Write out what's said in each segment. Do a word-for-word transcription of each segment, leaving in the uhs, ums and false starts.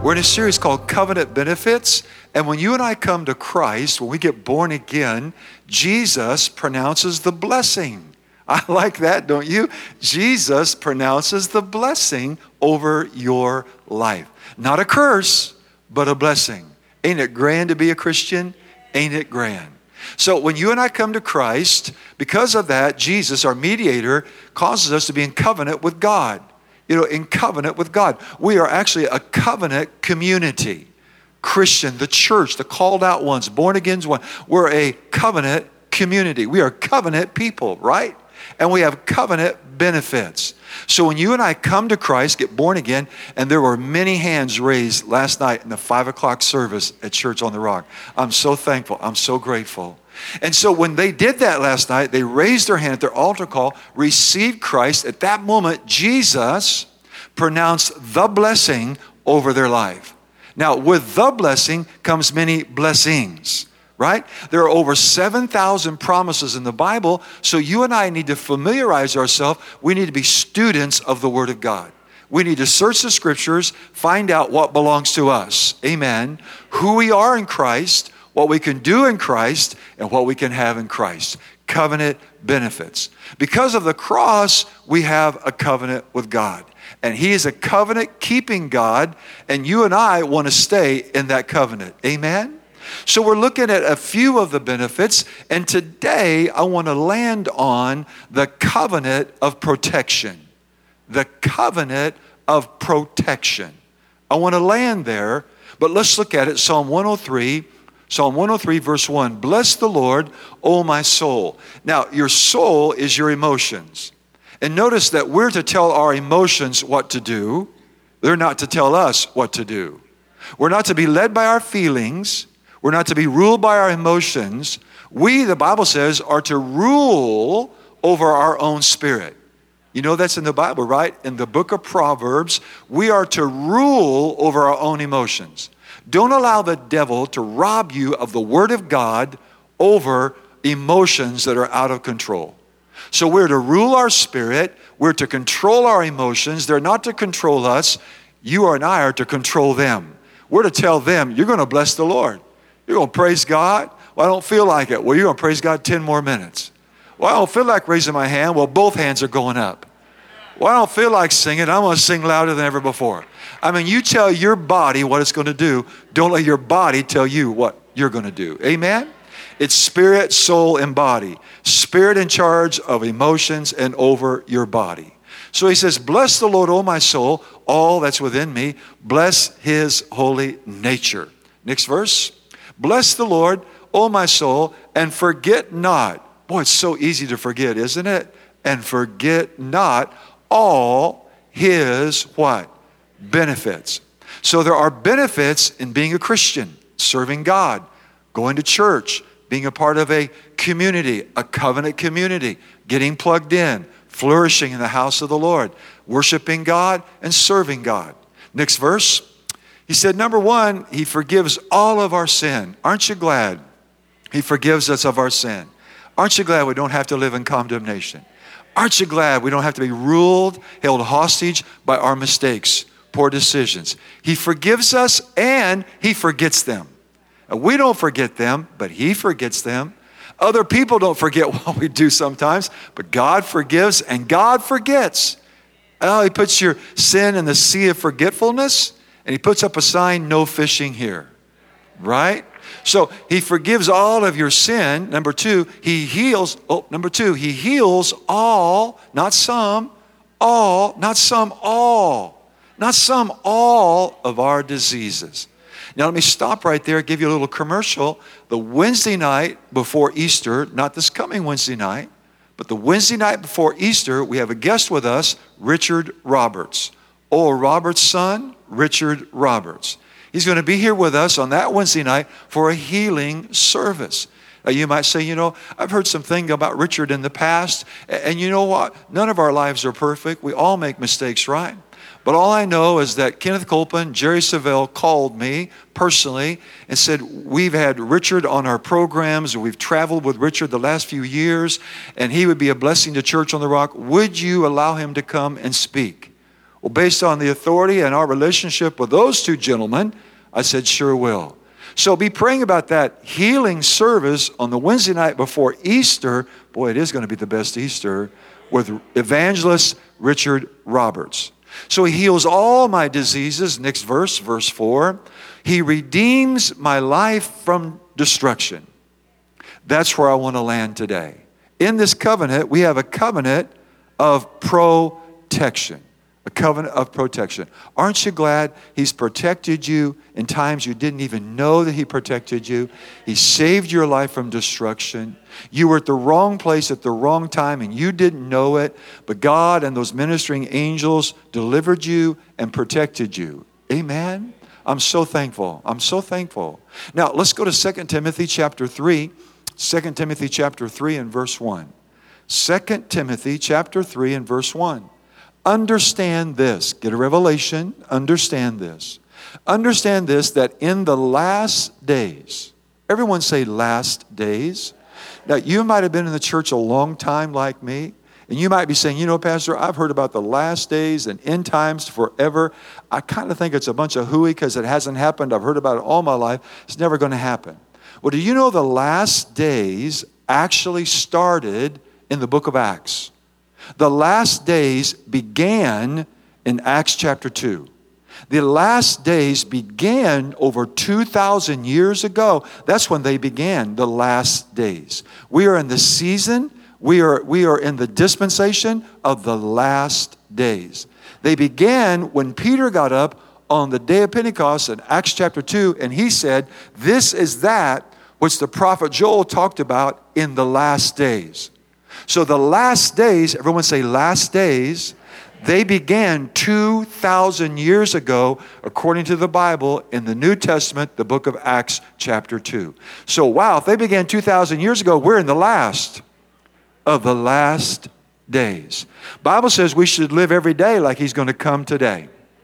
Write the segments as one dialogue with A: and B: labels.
A: We're in a series called Covenant Benefits. And when you and I come to Christ, when we get born again, Jesus pronounces the blessing. I like that, don't you? Jesus pronounces the blessing over your life. Not a curse, but a blessing. Ain't it grand to be a Christian? Ain't it grand? So when you and I come to Christ, because of that, Jesus, our mediator, causes us to be in covenant with God. You know, in covenant with God. We are actually a covenant community. Christian, the church, the called out ones, born again ones. We're a covenant community. We are covenant people, right? And we have covenant benefits. So when you and I come to Christ, get born again, and there were many hands raised last night in the five o'clock service at Church on the Rock. I'm so thankful. I'm so grateful. And so when they did that last night, they raised their hand at their altar call, received Christ. At that moment, Jesus pronounced the blessing over their life. Now, with the blessing comes many blessings, right? There are over seven thousand promises in the Bible, so you and I need to familiarize ourselves. We need to be students of the Word of God. We need to search the Scriptures, find out what belongs to us. Amen. Who we are in Christ, what we can do in Christ, and what we can have in Christ. Covenant benefits. Because of the cross, we have a covenant with God. And He is a covenant-keeping God, and you and I want to stay in that covenant. Amen? So we're looking at a few of the benefits, and today I want to land on the covenant of protection. The covenant of protection. I want to land there, but let's look at it. Psalm one oh three. Psalm one oh three, verse one, bless the Lord, O my soul. Now, your soul is your emotions. And notice that we're to tell our emotions what to do. They're not to tell us what to do. We're not to be led by our feelings. We're not to be ruled by our emotions. We, the Bible says, are to rule over our own spirit. You know that's in the Bible, right? In the book of Proverbs, we are to rule over our own emotions. Don't allow the devil to rob you of the Word of God over emotions that are out of control. So we're to rule our spirit. We're to control our emotions. They're not to control us. You and I are to control them. We're to tell them, you're going to bless the Lord. You're going to praise God. Well, I don't feel like it. Well, you're going to praise God ten more minutes. Well, I don't feel like raising my hand. Well, both hands are going up. Well, I don't feel like singing. I'm going to sing louder than ever before. I mean, you tell your body what it's going to do. Don't let your body tell you what you're going to do. Amen? It's spirit, soul, and body. Spirit in charge of emotions and over your body. So he says, bless the Lord, O my soul, all that's within me. Bless His holy nature. Next verse. Bless the Lord, O my soul, and forget not. Boy, it's so easy to forget, isn't it? And forget not all His what? Benefits. So there are benefits in being a Christian, serving God, going to church, being a part of a community, a covenant community, getting plugged in, flourishing in the house of the Lord, worshiping God and serving God. Next verse. He said, number one, He forgives all of our sin. Aren't you glad He forgives us of our sin? Aren't you glad we don't have to live in condemnation? Aren't you glad we don't have to be ruled, held hostage by our mistakes, poor decisions? He forgives us and He forgets them. We don't forget them, but He forgets them. Other people don't forget what we do sometimes, but God forgives and God forgets. Oh, He puts your sin in the sea of forgetfulness, and He puts up a sign, no fishing here. Right? So He forgives all of your sin. Number two, He heals. Oh, number two, He heals all, not some, all, not some, all, not some, all of our diseases. Now let me stop right there, give you a little commercial. The Wednesday night before Easter, not this coming Wednesday night, but the Wednesday night before Easter, we have a guest with us, Richard Roberts. Oral Roberts' son, Richard Roberts. He's going to be here with us on that Wednesday night for a healing service. Now you might say, you know, I've heard some things about Richard in the past, and you know what? None of our lives are perfect. We all make mistakes, right? But all I know is that Kenneth Copeland, Jerry Savelle called me personally and said, we've had Richard on our programs, or we've traveled with Richard the last few years, and he would be a blessing to Church on the Rock. Would you allow him to come and speak? Well, based on the authority and our relationship with those two gentlemen, I said, sure will. So be praying about that healing service on the Wednesday night before Easter. Boy, it is going to be the best Easter, with evangelist Richard Roberts. So he heals all my diseases. Next verse, verse four. He redeems my life from destruction. That's where I want to land today. In this covenant, we have a covenant of protection. A covenant of protection. Aren't you glad He's protected you in times you didn't even know that He protected you? He saved your life from destruction. You were at the wrong place at the wrong time and you didn't know it, but God and those ministering angels delivered you and protected you. Amen? I'm so thankful. I'm so thankful. Now, let's go to Second Timothy chapter three. Second Timothy chapter three and verse one. Second Timothy chapter three and verse one. Understand this. Get a revelation. Understand this. Understand this, that in the last days, everyone say last days. Now, you might have been in the church a long time like me, and you might be saying, you know, Pastor, I've heard about the last days and end times forever. I kind of think it's a bunch of hooey because it hasn't happened. I've heard about it all my life. It's never going to happen. Well, do you know the last days actually started in the book of Acts? The last days began in Acts chapter two. The last days began over two thousand years ago. That's when they began, the last days. We are in the season, we are, we are in the dispensation of the last days. They began when Peter got up on the day of Pentecost in Acts chapter two, and he said, this is that which the prophet Joel talked about in the last days. So the last days, everyone say last days, they began two thousand years ago, according to the Bible, in the New Testament, the book of Acts chapter two. So wow, if they began two thousand years ago, we're in the last of the last days. Bible says we should live every day like He's going to come today.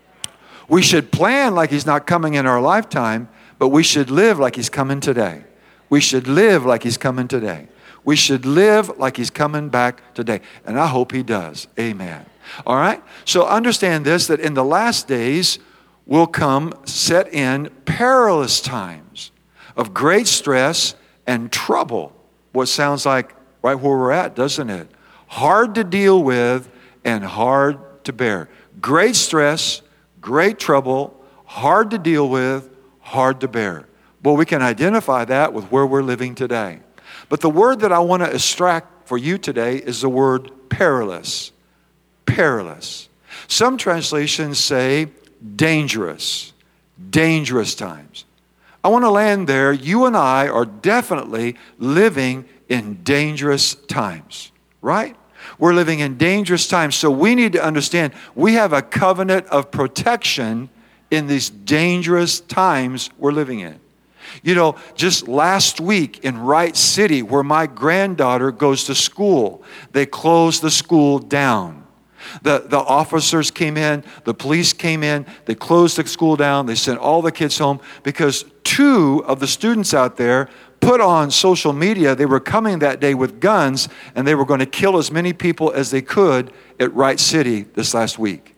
A: We should plan like He's not coming in our lifetime, but we should live like He's coming today. We should live like He's coming today. We should live like He's coming back today. And I hope He does. Amen. All right? So understand this, that in the last days will come, set in perilous times of great stress and trouble. What sounds like right where we're at, doesn't it? Hard to deal with and hard to bear. Great stress, great trouble, hard to deal with, hard to bear. Well, we can identify that with where we're living today. But the word that I want to extract for you today is the word perilous. Perilous. Some translations say dangerous. Dangerous times. I want to land there. You and I are definitely living in dangerous times, right? We're living in dangerous times. So we need to understand we have a covenant of protection in these dangerous times we're living in. You know, just last week in Wright City, where my granddaughter goes to school, they closed the school down. The, the officers came in, the police came in, they closed the school down, they sent all the kids home because two of the students out there put on social media they were coming that day with guns and they were going to kill as many people as they could at Wright City this last week.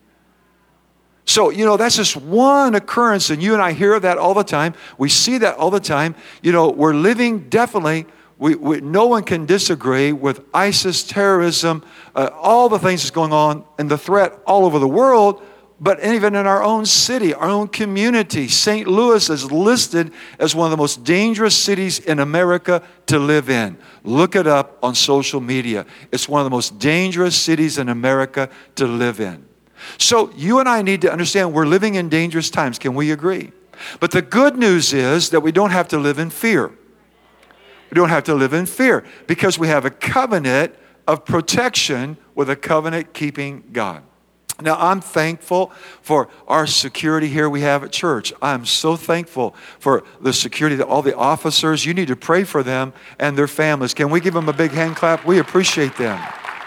A: So, you know, that's just one occurrence, and you and I hear that all the time. We see that all the time. You know, we're living definitely, we, we, no one can disagree with ISIS, terrorism, uh, all the things that's going on, and the threat all over the world, but even in our own city, our own community. Saint Louis is listed as one of the most dangerous cities in America to live in. Look it up on social media. It's one of the most dangerous cities in America to live in. So you and I need to understand we're living in dangerous times. Can we agree? But the good news is that we don't have to live in fear. We don't have to live in fear because we have a covenant of protection with a covenant-keeping God. Now, I'm thankful for our security here we have at church. I'm so thankful for the security, that all the officers. You need to pray for them and their families. Can we give them a big hand clap? We appreciate them.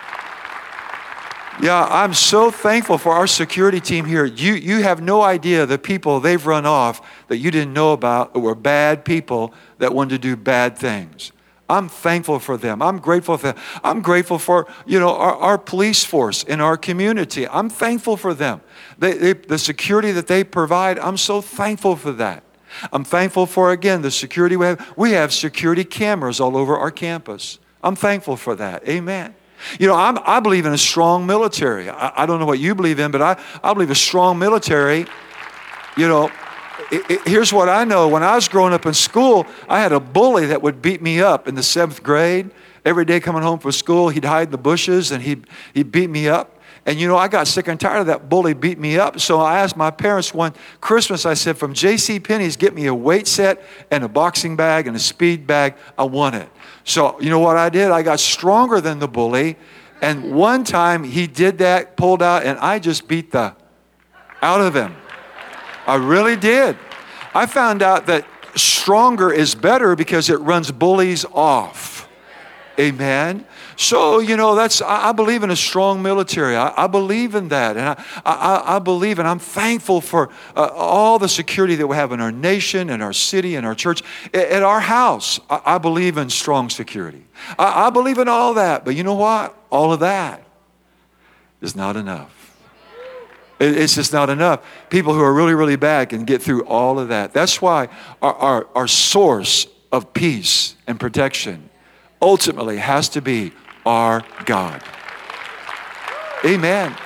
A: Yeah, I'm so thankful for our security team here. You you have no idea the people they've run off that you didn't know about that were bad people that wanted to do bad things. I'm thankful for them. I'm grateful for them. I'm grateful for, you know, our, our police force in our community. I'm thankful for them. They, they, the security that they provide, I'm so thankful for that. I'm thankful for, again, the security we have. We have security cameras all over our campus. I'm thankful for that. Amen. You know, I'm, I believe in a strong military. I, I don't know what you believe in, but I, I believe a strong military. You know, it, it, here's what I know. When I was growing up in school, I had a bully that would beat me up in the seventh grade. Every day coming home from school, he'd hide in the bushes and he'd, he'd beat me up. And, you know, I got sick and tired of that bully beat me up. So I asked my parents one Christmas, I said, from J C Penney's, get me a weight set and a boxing bag and a speed bag. I want it. So, you know what I did? I got stronger than the bully. And one time he did that, pulled out, and I just beat the out of him. I really did. I found out that stronger is better because it runs bullies off. Amen. So, you know, that's, I, I believe in a strong military. I, I believe in that. And I, I, I believe, and I'm thankful for uh, all the security that we have in our nation, in our city, in our church. At, at our house, I, I believe in strong security. I, I believe in all that. But you know what? All of that is not enough. It, it's just not enough. People who are really, really bad can get through all of that. That's why our, our, our source of peace and protection ultimately has to be our God. Amen.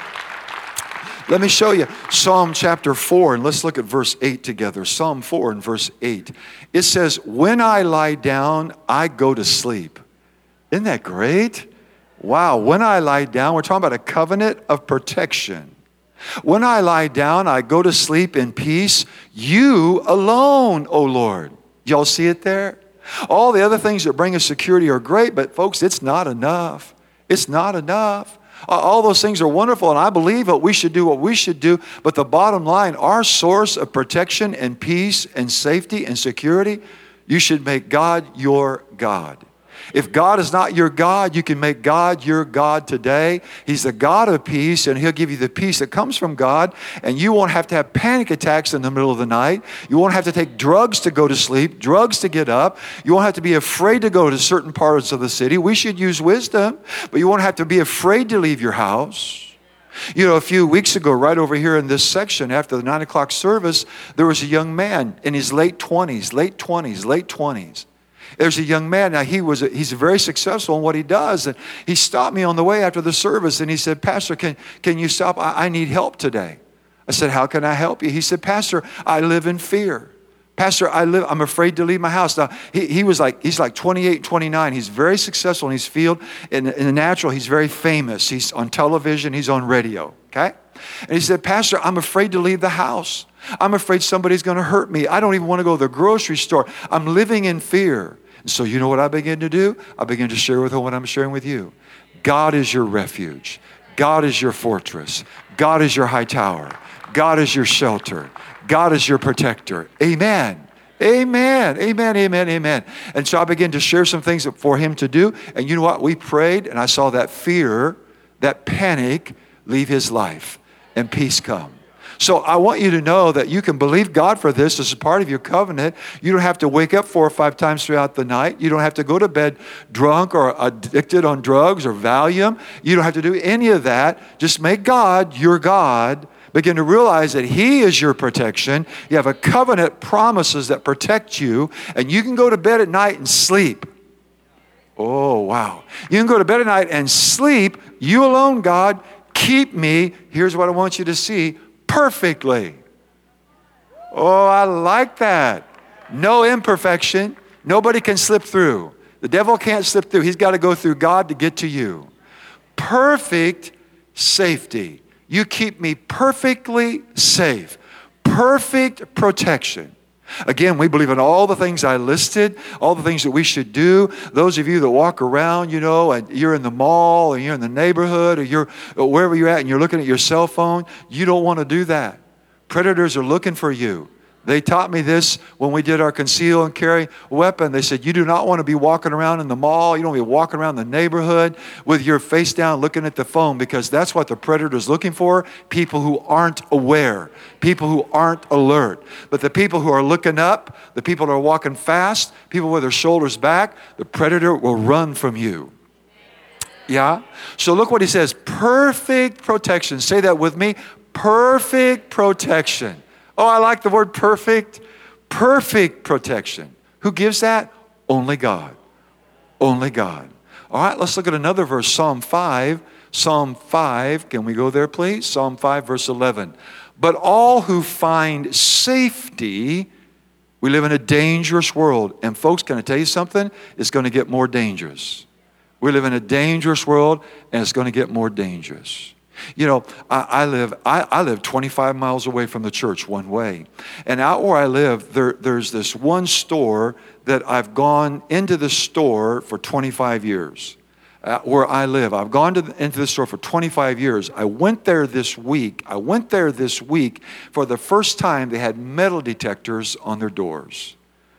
A: Let me show you Psalm chapter four, and let's look at verse eight together. Psalm four and verse eight. It says, when I lie down, I go to sleep. Isn't that great? Wow, when I lie down, we're talking about a covenant of protection. When I lie down, I go to sleep in peace. You alone, O Lord. Y'all see it there? All the other things that bring us security are great, but folks, it's not enough. It's not enough. All those things are wonderful, and I believe that we should do what we should do, but the bottom line, our source of protection and peace and safety and security, you should make God your God. If God is not your God, you can make God your God today. He's the God of peace, and He'll give you the peace that comes from God, and you won't have to have panic attacks in the middle of the night. You won't have to take drugs to go to sleep, drugs to get up. You won't have to be afraid to go to certain parts of the city. We should use wisdom, but you won't have to be afraid to leave your house. You know, a few weeks ago, right over here in this section, after the nine o'clock service, there was a young man in his late twenties, late twenties, late twenties. There's a young man, now he was, a, he's very successful in what he does, and he stopped me on the way after the service, and he said, Pastor, can, can you stop? I, I need help today. I said, how can I help you? He said, Pastor, I live in fear. Pastor, I live, I'm afraid to leave my house. Now, he, he was like, he's like twenty-eight, twenty-nine. He's very successful in his field. In, in the natural, he's very famous. He's on television, he's on radio, okay? And he said, Pastor, I'm afraid to leave the house. I'm afraid somebody's going to hurt me. I don't even want to go to the grocery store. I'm living in fear. And so you know what I begin to do? I begin to share with him what I'm sharing with you. God is your refuge. God is your fortress. God is your high tower. God is your shelter. God is your protector. Amen. Amen. Amen. Amen. Amen. And so I began to share some things for him to do. And you know what? We prayed, and I saw that fear, that panic leave his life, and peace come. So I want you to know that you can believe God for this as a part of your covenant. You don't have to wake up four or five times throughout the night. You don't have to go to bed drunk or addicted on drugs or Valium. You don't have to do any of that. Just make God your God. Begin to realize that He is your protection. You have a covenant promises that protect you, and you can go to bed at night and sleep. Oh, wow. You can go to bed at night and sleep. You alone, God, keep me. Here's what I want you to see. Perfectly. Oh, I like that. No imperfection. Nobody can slip through. The devil can't slip through. He's got to go through God to get to you. Perfect safety. You keep me perfectly safe. Perfect protection. Again, we believe in all the things I listed, all the things that we should do. Those of you that walk around, you know, and you're in the mall, or you're in the neighborhood, or you're or wherever you're at, and you're looking at your cell phone, you don't want to do that. Predators are looking for you. They taught me this when we did our conceal and carry weapon. They said, you do not want to be walking around in the mall. You don't want to be walking around the neighborhood with your face down looking at the phone, because that's what the predator is looking for. People who aren't aware, people who aren't alert. But the people who are looking up, the people that are walking fast, people with their shoulders back, the predator will run from you. Yeah? So look what he says. Perfect protection. Say that with me. Perfect protection. Oh, I like the word perfect. Perfect protection. Who gives that? Only God. Only God. All right, let's look at another verse. Psalm five. Psalm five. Can we go there, please? Psalm five, verse eleven. But all who find safety, we live in a dangerous world. And folks, can I tell you something? It's going to get more dangerous. We live in a dangerous world, and it's going to get more dangerous. You know, I, I live I, I live twenty-five miles away from the church one way. And out where I live, there, there's this one store that I've gone into the store for twenty-five years. Uh, where I live. I've gone to the, into the store for twenty-five years. I went there this week. I went there this week for the first time. They had metal detectors on their doors.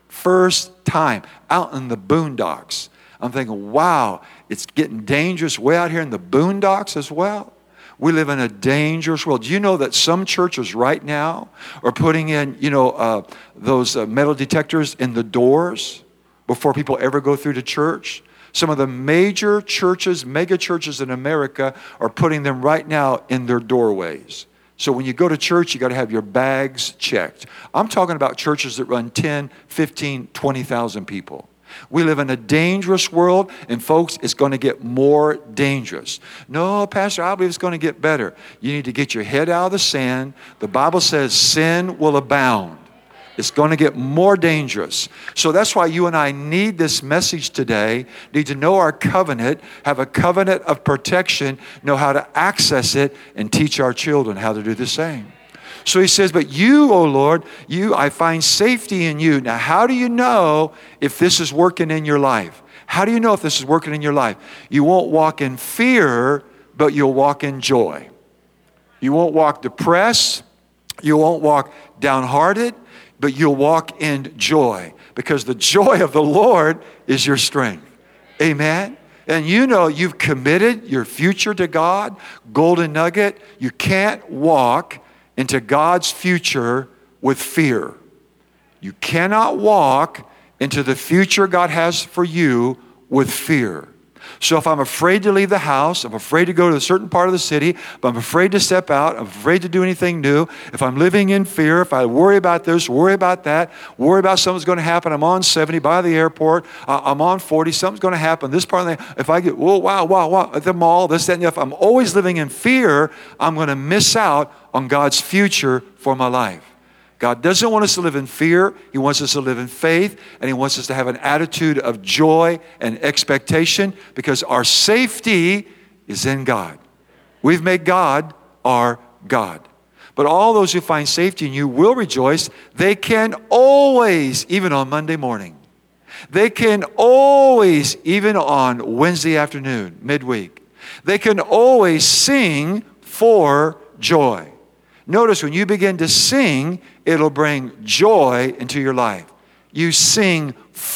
A: First time out in the boondocks. I'm thinking, wow, it's getting dangerous way out here in the boondocks as well. We live in a dangerous world. Do you know that some churches right now are putting in, you know, uh, those uh, metal detectors in the doors before people ever go through to church? Some of the major churches, mega churches in America are putting them right now in their doorways. So when you go to church, you got to have your bags checked. I'm talking about churches that run ten, fifteen, twenty thousand people. We live in a dangerous world, and folks, it's going to get more dangerous. No, Pastor, I believe it's going to get better. You need to get your head out of the sand. The Bible says sin will abound. It's going to get more dangerous. So that's why you and I need this message today. Need to know our covenant, have a covenant of protection, know how to access it, and teach our children how to do the same. So he says, but you, O Lord, you, I find safety in you. Now, how do you know if this is working in your life? How do you know if this is working in your life? You won't walk in fear, but you'll walk in joy. You won't walk depressed. You won't walk downhearted, but you'll walk in joy, because the joy of the Lord is your strength. Amen. And you know you've committed your future to God. Golden nugget, you can't walk into God's future with fear. You cannot walk into the future God has for you with fear. So if I'm afraid to leave the house, I'm afraid to go to a certain part of the city, if I'm afraid to step out, I'm afraid to do anything new, if I'm living in fear, if I worry about this, worry about that, worry about something's going to happen, I'm on seventy by the airport, uh, I'm on forty, something's going to happen, this part of the, if I get, whoa, wow, wow, wow, at the mall, this, that, and the other, if I'm always living in fear, I'm going to miss out on God's future for my life. God doesn't want us to live in fear. He wants us to live in faith, and He wants us to have an attitude of joy and expectation, because our safety is in God. We've made God our God. But all those who find safety in you will rejoice. They can always, even on Monday morning, they can always, even on Wednesday afternoon, midweek, they can always sing for joy. Notice when you begin to sing, it'll bring joy into your life. You sing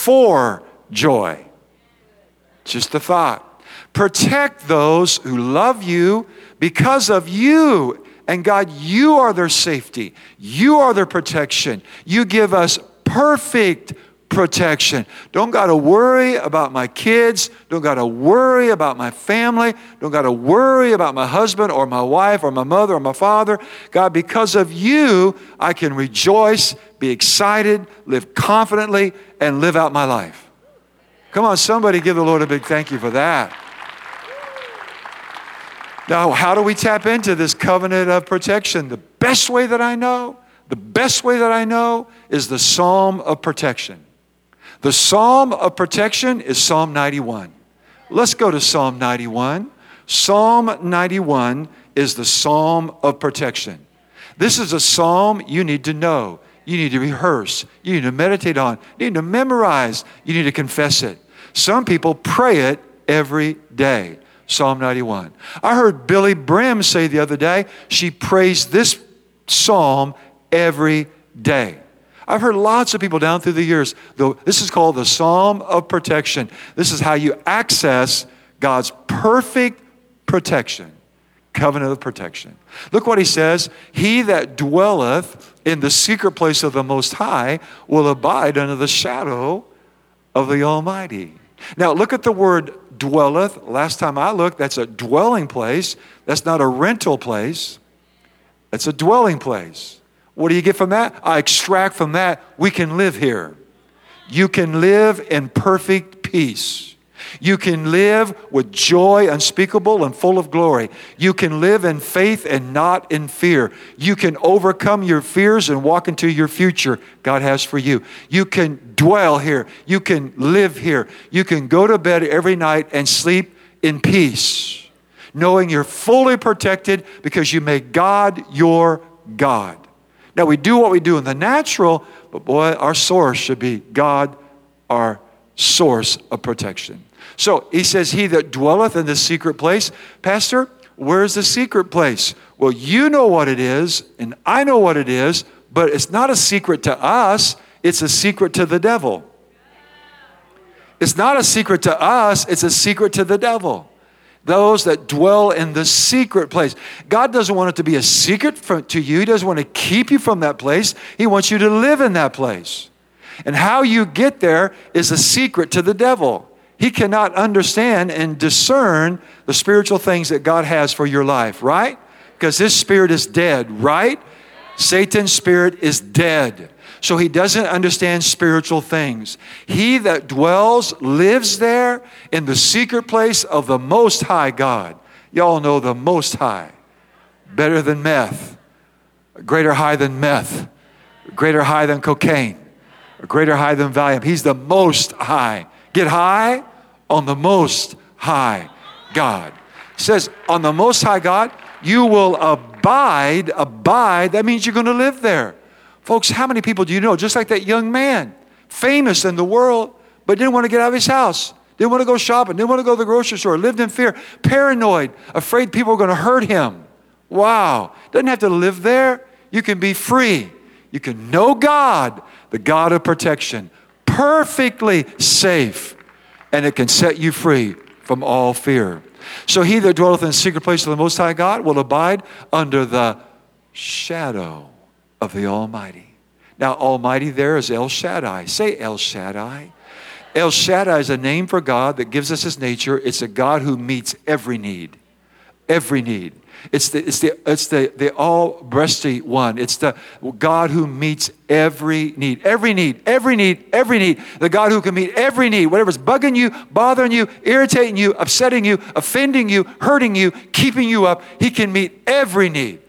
A: for joy. Just a thought. Protect those who love you because of you. And God, you are their safety. You are their protection. You give us perfect protection. Don't got to worry about my kids. Don't got to worry about my family. Don't got to worry about my husband or my wife or my mother or my father. God, because of you, I can rejoice, be excited, live confidently, and live out my life. Come on, somebody give the Lord a big thank you for that. Now, how do we tap into this covenant of protection? The best way that I know, the best way that I know is the Psalm of protection. The Psalm of protection is Psalm ninety-one. Let's go to Psalm ninety-one. Psalm ninety-one is the Psalm of protection. This is a psalm you need to know. You need to rehearse. You need to meditate on. You need to memorize. You need to confess it. Some people pray it every day. Psalm ninety-one. I heard Billy Brim say the other day, she prays this psalm every day. I've heard lots of people down through the years, though, this is called the Psalm of Protection. This is how you access God's perfect protection, covenant of protection. Look what he says, he that dwelleth in the secret place of the Most High will abide under the shadow of the Almighty. Now look at the word dwelleth. Last time I looked, that's a dwelling place. That's not a rental place. That's a dwelling place. What do you get from that? I extract from that, we can live here. You can live in perfect peace. You can live with joy unspeakable and full of glory. You can live in faith and not in fear. You can overcome your fears and walk into your future God has for you. You can dwell here. You can live here. You can go to bed every night and sleep in peace, knowing you're fully protected because you make God your God. Now, we do what we do in the natural, but boy, our source should be God, our source of protection. So he says, he that dwelleth in the secret place. Pastor, where's the secret place? Well, you know what it is, and I know what it is, but it's not a secret to us. It's a secret to the devil. It's not a secret to us. It's a secret to the devil. Those that dwell in the secret place. God doesn't want it to be a secret from, to you. He doesn't want to keep you from that place. He wants you to live in that place. And how you get there is a secret to the devil. He cannot understand and discern the spiritual things that God has for your life, right? Because his spirit is dead, right? Satan's spirit is dead. So he doesn't understand spiritual things. He that dwells, lives there in the secret place of the Most High God. Y'all know the Most High. Better than meth. Greater high than meth. Greater high than cocaine. Greater high than Valium. He's the Most High. Get high on the Most High God. It says, on the Most High God, you will abide. Abide, that means you're going to live there. Folks, how many people do you know, just like that young man, famous in the world, but didn't want to get out of his house, didn't want to go shopping, didn't want to go to the grocery store, lived in fear, paranoid, afraid people were going to hurt him. Wow. Doesn't have to live there. You can be free. You can know God, the God of protection, perfectly safe, and it can set you free from all fear. So he that dwelleth in the secret place of the Most High God will abide under the shadow of the Almighty. Now, Almighty there is El Shaddai. Say El Shaddai. El Shaddai is a name for God that gives us his nature. It's a God who meets every need. Every need. It's the it's the it's the the all-breasty one. It's the God who meets every need, every need, every need, every need. The God who can meet every need, whatever's bugging you, bothering you, irritating you, upsetting you, offending you, hurting you, keeping you up. He can meet every need.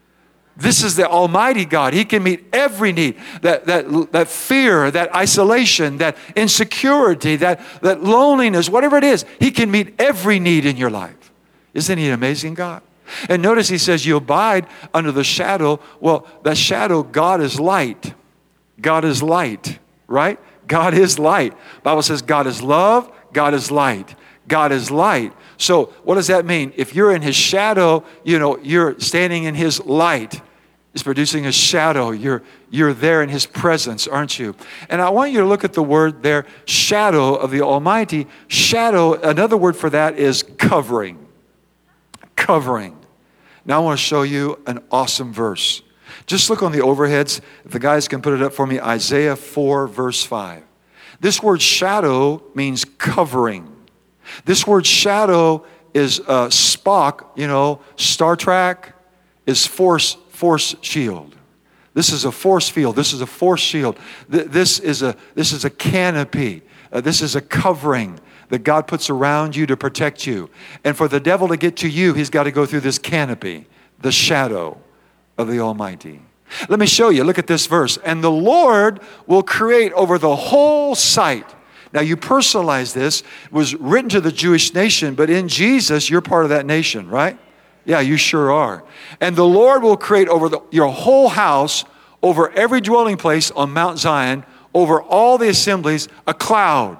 A: This is the Almighty God. He can meet every need. That that that fear, that isolation, that insecurity, that that loneliness, whatever it is, he can meet every need in your life. Isn't he an amazing God? And notice he says you abide under the shadow. Well, that shadow, God is light. God is light, right? God is light. The Bible says God is love, God is light. God is light. So what does that mean? If you're in his shadow, you know, you're standing in his light. It's producing a shadow. You're, you're there in his presence, aren't you? And I want you to look at the word there, shadow of the Almighty. Shadow, another word for that is covering. Covering. Now I want to show you an awesome verse. Just look on the overheads. If the guys can put it up for me, Isaiah four, verse five. This word shadow means covering. This word shadow is uh, Spock, you know, Star Trek is force force shield. This is a force field. This is a force shield. Th- this is a this is a canopy. Uh, this is a covering that God puts around you to protect you. And for the devil to get to you, he's got to go through this canopy, the shadow of the Almighty. Let me show you. Look at this verse. And the Lord will create over the whole site. Now you personalize this. It was written to the Jewish nation, but in Jesus, you're part of that nation, right? Yeah, you sure are. And the Lord will create over the, your whole house, over every dwelling place on Mount Zion, over all the assemblies, a cloud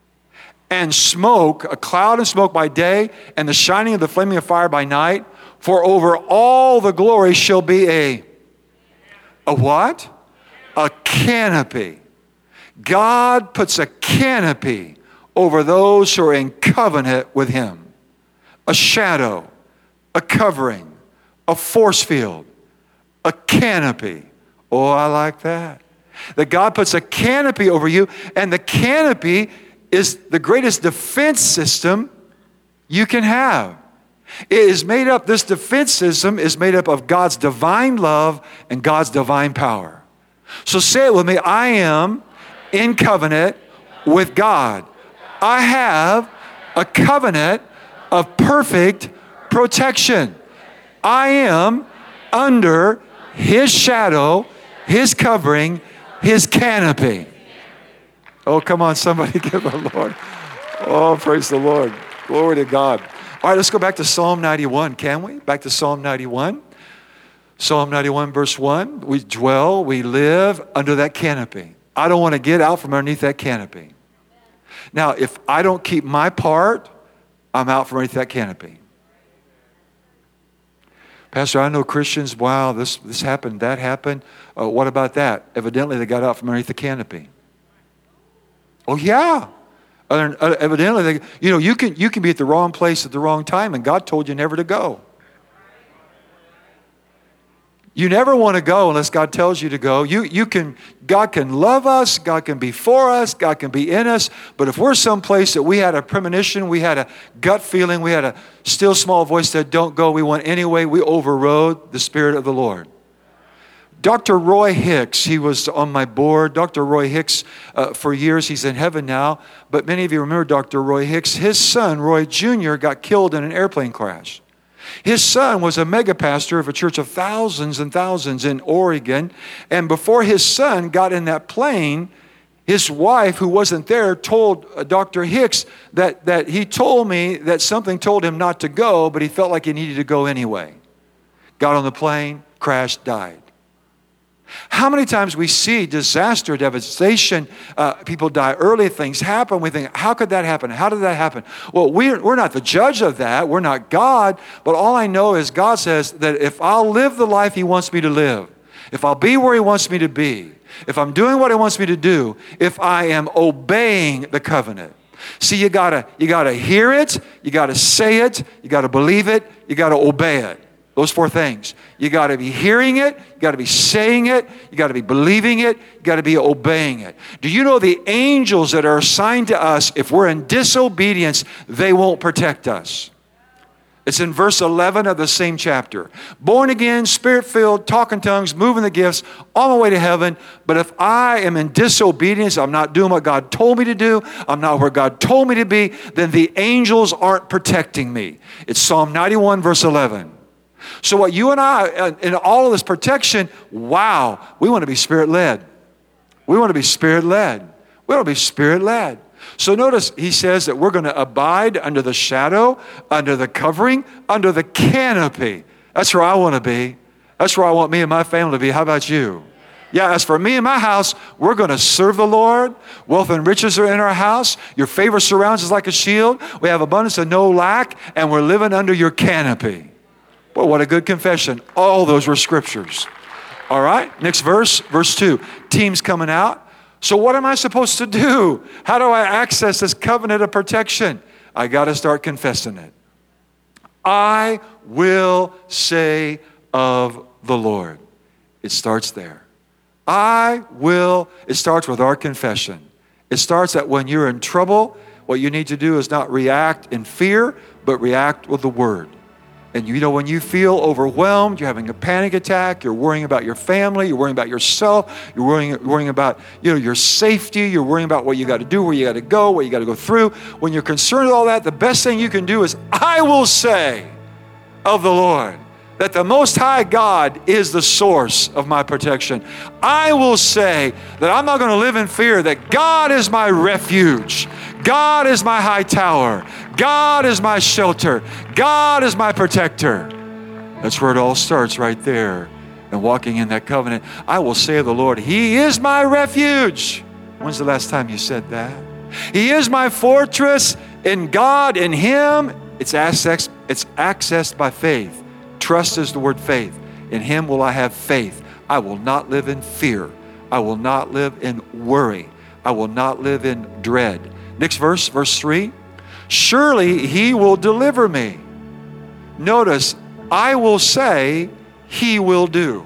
A: and smoke, a cloud and smoke by day, and the shining of the flaming of fire by night. For over all the glory shall be a, a what? a canopy. God puts a canopy over those who are in covenant with him. A shadow, a covering, a force field, a canopy. Oh, I like that. That God puts a canopy over you, and the canopy is the greatest defense system you can have. It is made up, this defense system is made up of God's divine love and God's divine power. So say it with me. I am in covenant with God. I have a covenant of perfect protection. I am under his shadow, his covering, his canopy. Oh, come on, somebody give the Lord. Oh, praise the Lord. Glory to God. All right, let's go back to Psalm ninety-one, can we? Back to Psalm ninety-one. Psalm ninety-one, verse one. We dwell, we live under that canopy. I don't want to get out from underneath that canopy. Now, if I don't keep my part, I'm out from underneath that canopy. Pastor, I know Christians, wow, this, this happened, that happened. Uh, what about that? Evidently, they got out from underneath the canopy. Oh, yeah. Uh, evidently, they, you know, you can, you can be at the wrong place at the wrong time, and God told you never to go. You never want to go unless God tells you to go. You, you can, God can love us, God can be for us, God can be in us, but if we're someplace that we had a premonition, we had a gut feeling, we had a still small voice that don't go, we went anyway, we overrode the Spirit of the Lord. Doctor Roy Hicks, he was on my board. Doctor Roy Hicks, uh, for years, he's in heaven now, but many of you remember Doctor Roy Hicks. His son, Roy Junior, got killed in an airplane crash. His son was a mega pastor of a church of thousands and thousands in Oregon. And before his son got in that plane, his wife, who wasn't there, told Doctor Hicks that, that he told me that something told him not to go, but he felt like he needed to go anyway. Got on the plane, crashed, died. How many times we see disaster, devastation, uh, people die early, things happen, we think, how could that happen? How did that happen? Well, we're, we're not the judge of that. We're not God. But all I know is God says that if I'll live the life he wants me to live, if I'll be where he wants me to be, if I'm doing what he wants me to do, if I am obeying the covenant. See, you gotta, you gotta hear it, you gotta say it, you gotta believe it, you gotta obey it. Those four things. You got to be hearing it. You got to be saying it. You got to be believing it. You got to be obeying it. Do you know the angels that are assigned to us, if we're in disobedience, they won't protect us? It's in verse eleven of the same chapter. Born again, spirit-filled, talking tongues, moving the gifts, on my way to heaven. But if I am in disobedience, I'm not doing what God told me to do, I'm not where God told me to be, then the angels aren't protecting me. It's Psalm ninety-one, verse eleven. So what you and I, in all of this protection, wow, we want to be Spirit-led. We want to be Spirit-led. We want to be Spirit-led. So notice he says that we're going to abide under the shadow, under the covering, under the canopy. That's where I want to be. That's where I want me and my family to be. How about you? Yeah, as for me and my house, we're going to serve the Lord. Wealth and riches are in our house. Your favor surrounds us like a shield. We have abundance and no lack, and we're living under your canopy. Boy, what a good confession. All those were scriptures. All right, next verse, verse two. Team's coming out. So what am I supposed to do? How do I access this covenant of protection? I got to start confessing it. I will say of the Lord. It starts there. I will, it starts with our confession. It starts that when you're in trouble, what you need to do is not react in fear, but react with the word. And you know, when you feel overwhelmed, you're having a panic attack, you're worrying about your family, you're worrying about yourself, you're worrying, worrying about, you know, your safety, you're worrying about what you got to do, where you got to go, what you got to go through. When you're concerned with all that, the best thing you can do is, I will say of the Lord, that the Most High God is the source of my protection. I will say that I'm not going to live in fear, that God is my refuge. God is my high tower. God is my shelter. God is my protector. That's where it all starts, right there. And walking in that covenant, I will say of the Lord, He is my refuge. When's the last time you said that? He is my fortress. In God, in Him, it's accessed, it's accessed by faith. Trust is the word faith. In Him will I have faith. I will not live in fear. I will not live in worry. I will not live in dread. Next verse, verse three. Surely he will deliver me. Notice, I will say, he will do.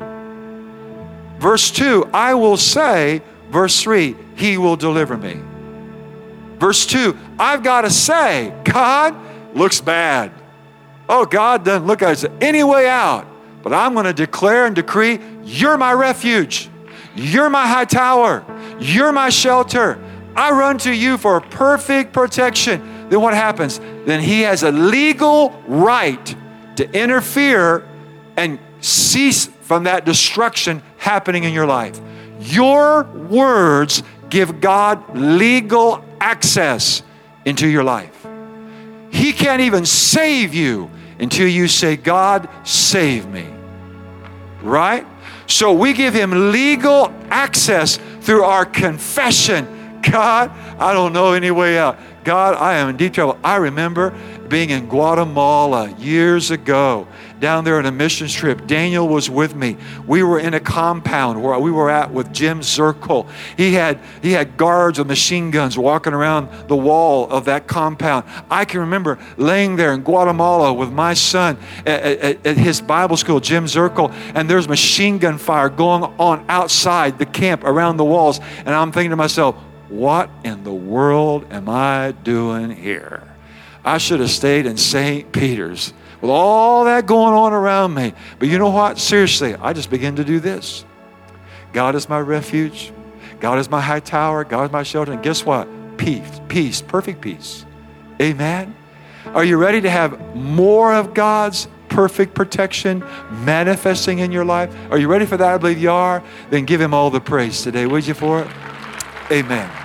A: Verse two, I will say. Verse three, he will deliver me. Verse two, I've got to say, God looks bad. Oh, God doesn't look like there's any way out. But I'm going to declare and decree, you're my refuge. You're my high tower. You're my shelter. I run to you for perfect protection. Then what happens? Then he has a legal right to interfere and cease from that destruction happening in your life. Your words give God legal access into your life. He can't even save you until you say, God, save me. Right? So we give him legal access through our confession. God, I don't know any way out. God, I am in deep trouble. I remember being in Guatemala years ago, down there on a missions trip. Daniel was with me. We were in a compound where we were at with Jim Zirkle. He had he had guards with machine guns walking around the wall of that compound. I can remember laying there in Guatemala with my son at, at, at his Bible school, Jim Zirkle, and there's machine gun fire going on outside the camp around the walls. And I'm thinking to myself, what in the world am I doing here? I should have stayed in Saint Peter's with all that going on around me. But you know what? Seriously, I just began to do this. God is my refuge. God is my high tower. God is my shelter. And guess what? Peace, peace, perfect peace. Amen. Are you ready to have more of God's perfect protection manifesting in your life? Are you ready for that? I believe you are. Then give him all the praise today, would you, for it? Amen.